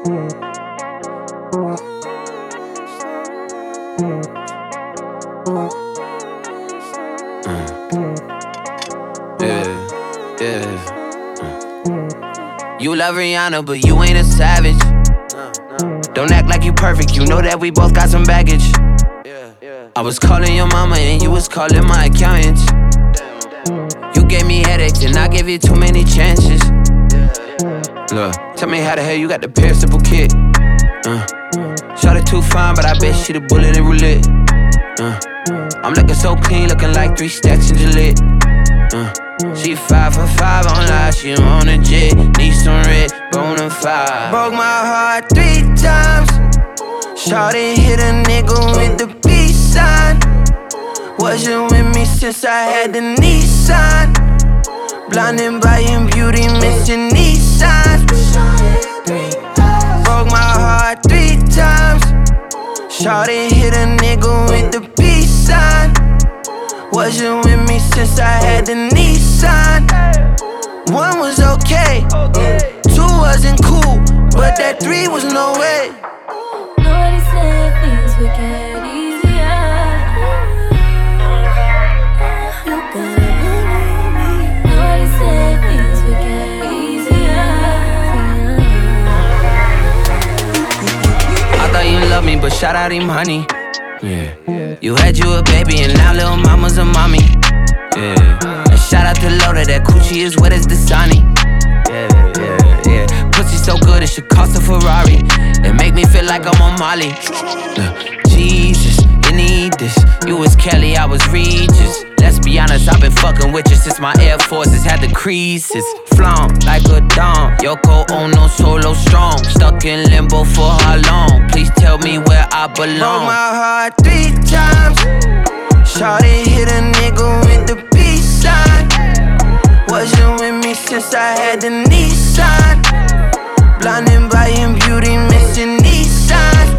You love Rihanna, but you ain't a savage. Don't act like you perfect, you know that we both got some baggage. I was calling your mama and you was calling my accountant. You gave me headaches and I gave you too many chances. Look, tell me how the hell you got the perishable kid. Shawty too fine, but I bet she the bullet in roulette. I'm looking so clean, looking like 3 stacks in Gillette. She 5 for 5 on live, she on a jet. Need some red, bonafide. Broke my heart 3 times. Shawty hit a nigga with the peace sign. Wasn't with me since I had the Nissan. Blinded by your beauty, missing these signs. Broke my heart 3 times. Shawty hit a nigga with the peace sign. Wasn't with me since I had the Nissan. 1 was okay, 2 wasn't cool, but that 3 was no way. Nobody said things would get easier. You gotta believe me. Nobody said things would get easier. I thought you loved me, but shout out him, honey. Yeah. You had you a baby and now little mama's a mommy. Yeah. And shout out to Loda, that coochie is wet as the Dasani. Yeah. Pussy so good it should cost a Ferrari. It make me feel like I'm on Molly. Jesus, you need this. You was Kelly, I was Regis. Let's be honest, I've been fucking with you since my Air Forces had the creases. Flown like a dawn. Yoko Ono solo strong. Stuck in limbo for how long? Please tell me where I belong. Broke my heart 3 times. Shawty hit a nigga with the peace sign. Wasn't with me since I had the Nissan. Blinded by your beauty, missing these signs.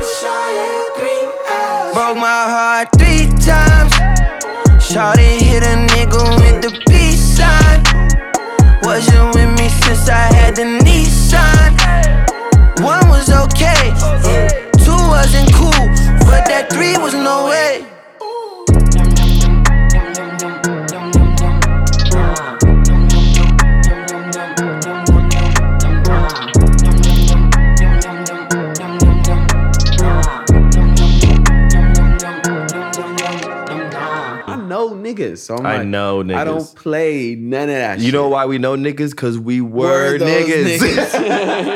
Broke my heart 3 times. Shawty hit a nigga with the peace sign. Wasn't with me since I had the Nissan. 1 was okay, 2 wasn't cool, but that 3 was no way. Niggas, so I know niggas. I don't play none of that shit. You know why we know niggas? Cause we were niggas.